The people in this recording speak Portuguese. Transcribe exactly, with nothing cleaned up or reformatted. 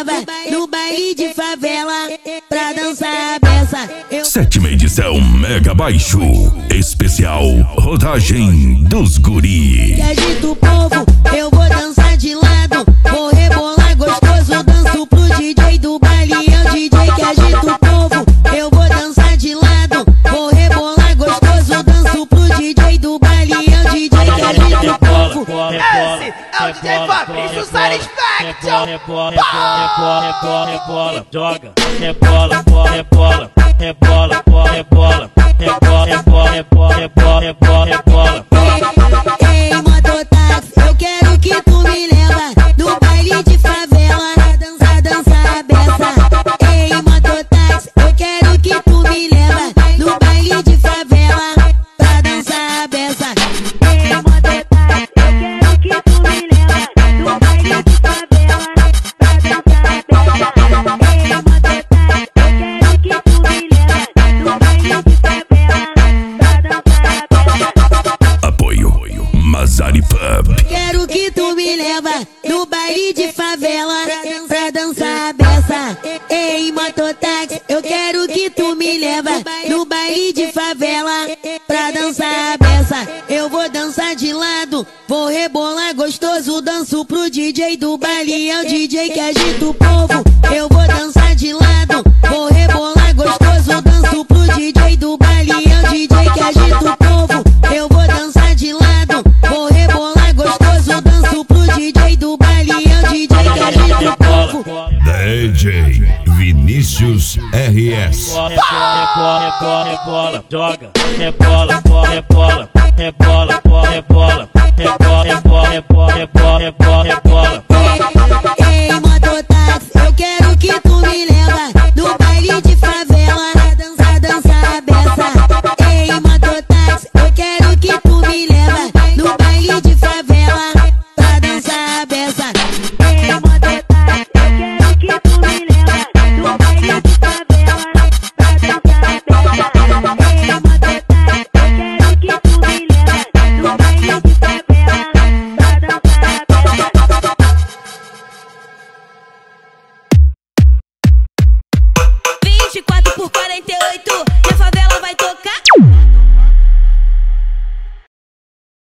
leva no baile de favela pra dançar a beça. Eu... Sétima edição Mega Baixo, especial rodagem dos guri. Que agita o povo, eu vou dançar de lado, vou rebolar gostoso, danço pro D J do baile, é o D J que agita o povo. Eu vou dançar de lado, vou rebolar gostoso, danço pro D J do baile, é o D J que agita o povo. Esse é o D J Fabrício Satisfaction. Rebola, rebola, rebola, rebola, joga, rebola, rebola, rebola, rebola, rebola, rebola, rebola, rebola, rebola, rebola. Ei, mototáxi, eu quero que tu me leva no baile de favela pra dançar, dançar a beça. Ei, mototáxi, eu quero que tu me leva no baile de favela pra dançar a beça. Ei, mototáxi, eu quero que tu me leva no baile de favela pra dançar a beça. Ei, mototáxi, eu quero que tu me leva no baile de favela pra dançar a beça. Apoio Mazari Pub. Quero que tu me leva no baile de favela pra dançar a beça. Ei, mototáxi, eu quero que tu me leva no baile de favela pra dançar a beça. Eu vou dançar de lado, vou rebolar gostoso, danço pro D J do baile, é o D J que agita o povo. Eu vou dançar de lado, vou rebolar gostoso, danço pro D J do baile, é o D J que agita o povo. Eu vou dançar de lado, vou rebolar gostoso, danço pro D J do baile, é o D J que agita o povo. D J Vinícius R S. Rebola, rebola, rebola, joga, rebola, rebola, rebola, rebola, rebola, rebola, rebola, rebola, rebola.